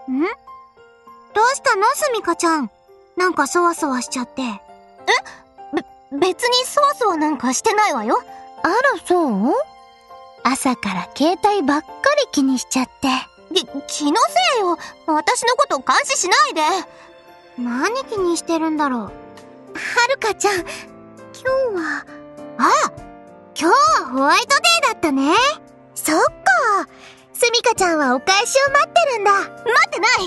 どうしたのすみかちゃん。なんかそわそわしちゃって。 別にそわそわなんかしてないわよ。 あら、そう？朝から携帯ばっかり気にしちゃって。 気のせいよ。私のこと監視しないで。 何気にしてるんだろう。 はるかちゃん、今日は… 今日はホワイトデーだったね。 そっか。すみかちゃんはお返しを待ってるんだ。 待ってない。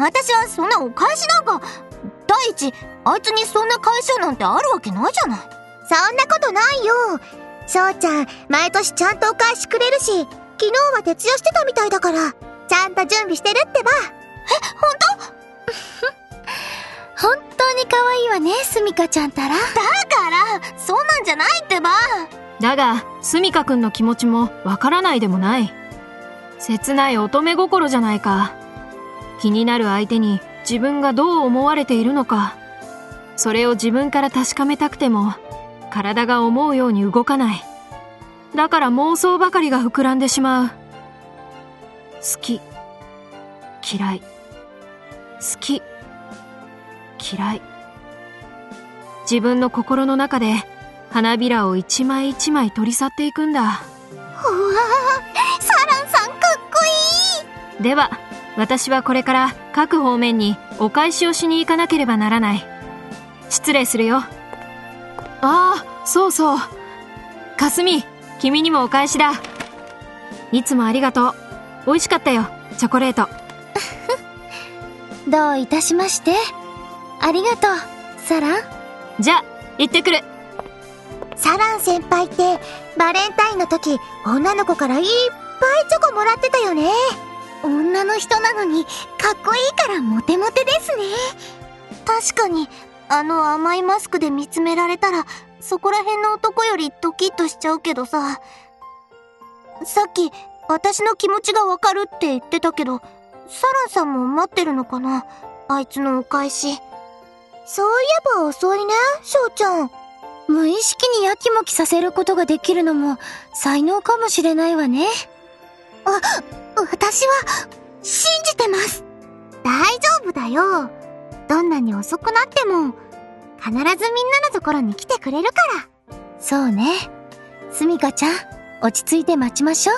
私はそんなお返しなんか。第一、あいつにそんな返しをなんてあるわけないじゃない。 そんなことないよ。翔ちゃん、毎年ちゃんとお返しくれるし、昨日は徹夜してたみたいだから、ちゃんと準備してるってば。 本当？本当に可愛いわね、すみかちゃんたら。 だからそんなんじゃないってば。 だがすみかくんの気持ちもわからないでもない。切ない乙女心じゃないか。気になる相手に自分がどう思われているのか、それを自分から確かめたくても体が思うように動かない。だから妄想ばかりが膨らんでしまう。好き、嫌い、好き、嫌い。自分の心の中で花びらを一枚一枚取り去っていくんだ。 うわー、サランさんかっこいい。 では私はこれから各方面にお返しをしに行かなければならない。失礼するよ。ああ、そうそう。かすみ、君にもお返しだ。いつもありがとう。美味しかったよ、チョコレート。 どういたしまして。ありがとう、サラン。 じゃあ、行ってくる。 サラン先輩ってバレンタインの時、女の子からいっぱいチョコもらってたよね。女の人なのにかっこいいからモテモテですね。 確かに、あの甘いマスクで見つめられたら、そこら辺の男よりドキッとしちゃうけどさ。さっき、私の気持ちがわかるって言ってたけど、サランさんも待ってるのかな、あいつのお返し。 そういえば遅いね、翔ちゃん。無意識にやきもきさせることができるのも才能かもしれないわね。 私は信じてます。 大丈夫だよ。どんなに遅くなっても必ずみんなのところに来てくれるから。 そうね。すみかちゃん、落ち着いて待ちましょう。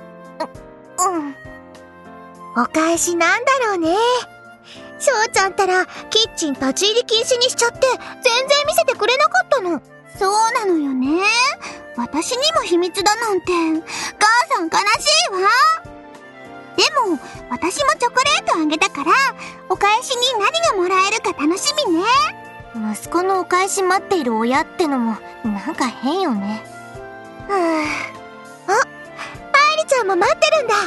お返しなんだろうね。翔ちゃんたらキッチン立ち入り禁止にしちゃって全然見せてくれなかったの。 そうなのよね。私にも秘密だなんて。母さん悲しいわ。でも、私もチョコレートあげたから、お返しに何がもらえるか楽しみね。息子のお返し待っている親ってのも、なんか変よね。 愛梨ちゃんも待ってるんだ。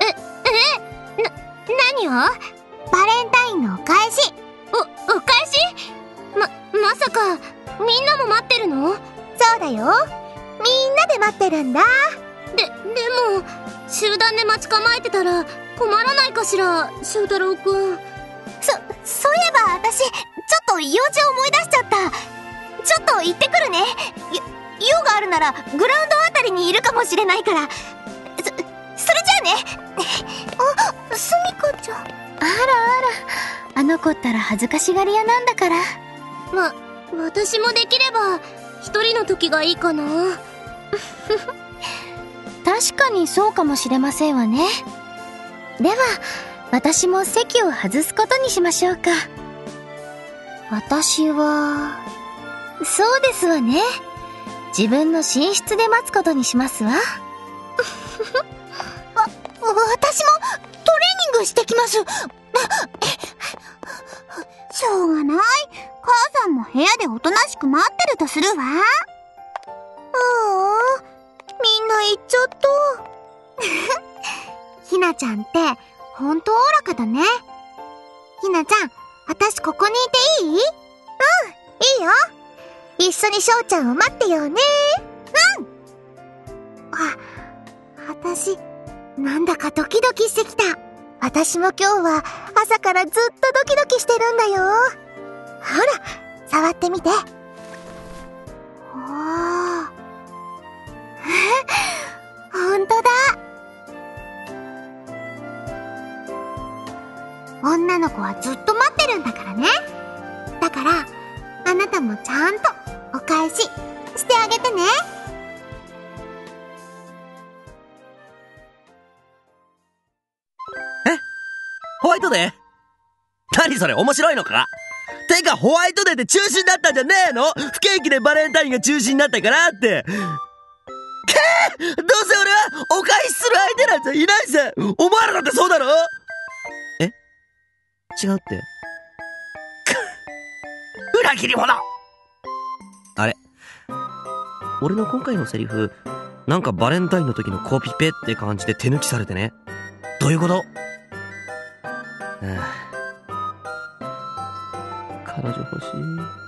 何を？ バレンタインのお返し。 お返し？まさか、みんなも待ってるの？ そうだよ。みんなで待ってるんだ。 でも、集団で待ち構えてたら困らないかしら、翔太郎くん。そういえば私、ちょっと用事を思い出しちゃった。ちょっと行ってくるね。用があるならグラウンドあたりにいるかもしれないから。それじゃあね。 すみかちゃん。あらあの子ったら恥ずかしがり屋なんだから。 私もできれば一人の時がいいかな。 確かにそうかもしれませんわね。では私も席を外すことにしましょうか。私は…そうですわね。自分の寝室で待つことにしますわ。 私もトレーニングしてきます。 しょうがない。母さんも部屋でおとなしく待ってるとするわ。 みんな行っちゃった。 ひなちゃんってほんとおおらかだね。ひなちゃん、私ここにいていい？ いいよ。一緒に翔ちゃんを待ってようね。 私、なんだかドキドキしてきた。 私も今日は朝からずっとドキドキしてるんだよ。ほら、触ってみて。 ほんとだ。 女の子はずっと待ってるんだからね。だから、あなたもちゃんとお返ししてあげてね。 ホワイトデー？何それ、面白いのか？てか、ホワイトデーって中止になったんじゃねえの？不景気でバレンタインが中止になったからって。どうせ俺はお返しする相手なんていないぜ。お前らだってそうだろ？違うって。裏切り者！あれ？俺の今回のセリフ、なんかバレンタインの時のコピペって感じで手抜きされてね。どういうこと？彼女欲しい。